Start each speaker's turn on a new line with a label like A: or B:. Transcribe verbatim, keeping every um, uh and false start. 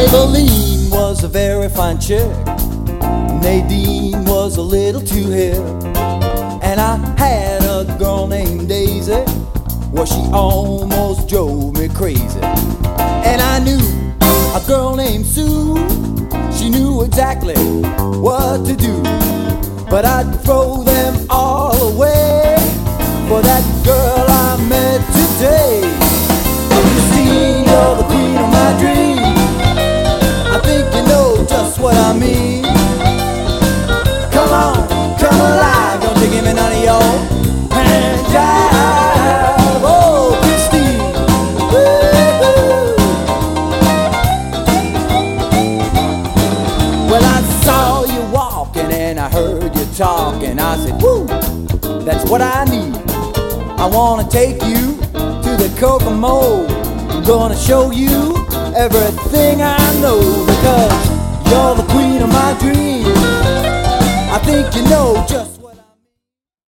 A: Maybelline was a very fine chick. Nadine was a little too hip. And I had a girl named Daisy. Well, she almost drove me crazy. And I knew a girl named Sue. She knew exactly what to do. But I'd throw them all away for that girl I met today. Oh, Christine, you're the queen of my dreams. I think you know just what I mean. Come on, come alive, don't you give me none of your hand jive. Oh, Christine, woo-hoo. Well, I saw you walking and I heard you talking. I said, woo, that's what I need. I wanna take you to the Kokomo. I'm gonna show you everything I know, because you're the queen of my dreams. I think you know just